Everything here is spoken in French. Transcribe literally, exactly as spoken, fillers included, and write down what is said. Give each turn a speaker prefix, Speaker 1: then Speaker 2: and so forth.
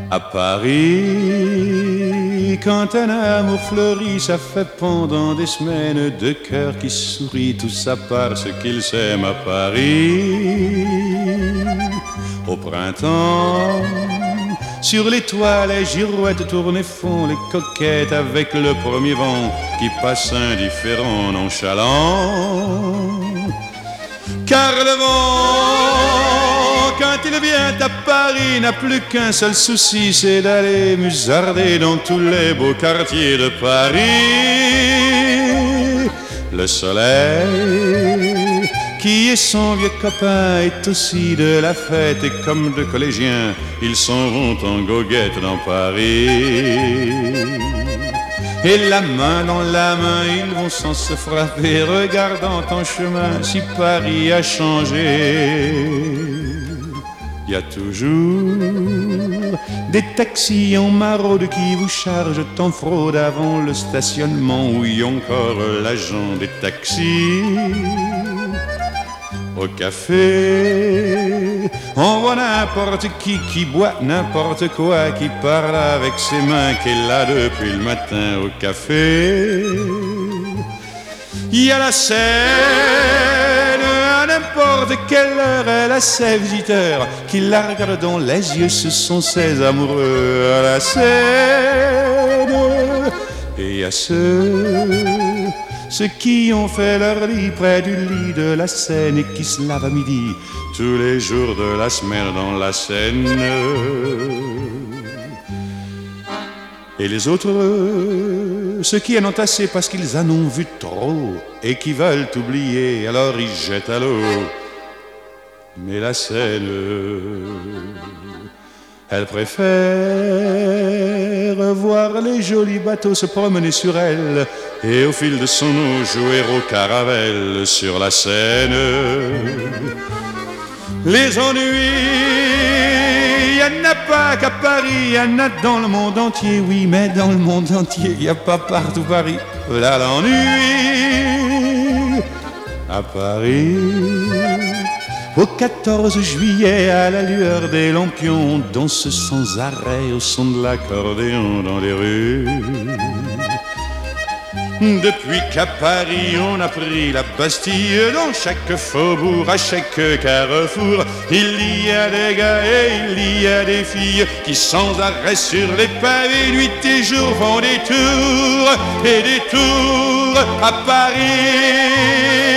Speaker 1: À Paris, quand un amour fleurit, ça fait pendant des semaines deux cœurs qui sourient, tout ça parce qu'ils s'aiment à Paris. Au printemps, sur les toits, les girouettes tournent et font les coquettes avec le premier vent qui passe indifférent, nonchalant. Car le vent, quand il vient à Paris, n'a plus qu'un seul souci, c'est d'aller musarder dans tous les beaux quartiers de Paris. Le soleil, qui est son vieux copain, est aussi de la fête, et comme deux collégiens, ils s'en vont en goguette dans Paris. Et la main dans la main, ils vont sans se frapper, regardant en chemin si Paris a changé. Il y a toujours des taxis en maraude qui vous chargent en fraude avant le stationnement, où y a encore l'agent des taxis. Au café, on voit n'importe qui qui boit n'importe quoi, qui parle avec ses mains, qui est là depuis le matin au café. Il y a la scène, à n'importe quelle heure, elle a ses visiteurs qui la regardent dans les yeux, ce sont ses amoureux à la scène. Et il y a ceux Ceux qui ont fait leur lit près du lit de la Seine et qui se lavent à midi tous les jours de la semaine dans la Seine. Et les autres, ceux qui en ont assez parce qu'ils en ont vu trop et qui veulent oublier, alors ils jettent à l'eau. Mais la Seine, elle préfère voir les jolis bateaux se promener sur elle et au fil de son eau jouer au caravelle sur la Seine. Les ennuis, y en a pas qu'à Paris, y en a dans le monde entier, oui, mais dans le monde entier, y a pas partout Paris. Là l'ennui à Paris. Au quatorze juillet, à la lueur des lampions, on danse sans arrêt au son de l'accordéon dans les rues. Depuis qu'à Paris on a pris la Bastille, dans chaque faubourg, à chaque carrefour, il y a des gars et il y a des filles qui sans arrêt sur les pavés, nuit et jour, font des tours et des tours à Paris.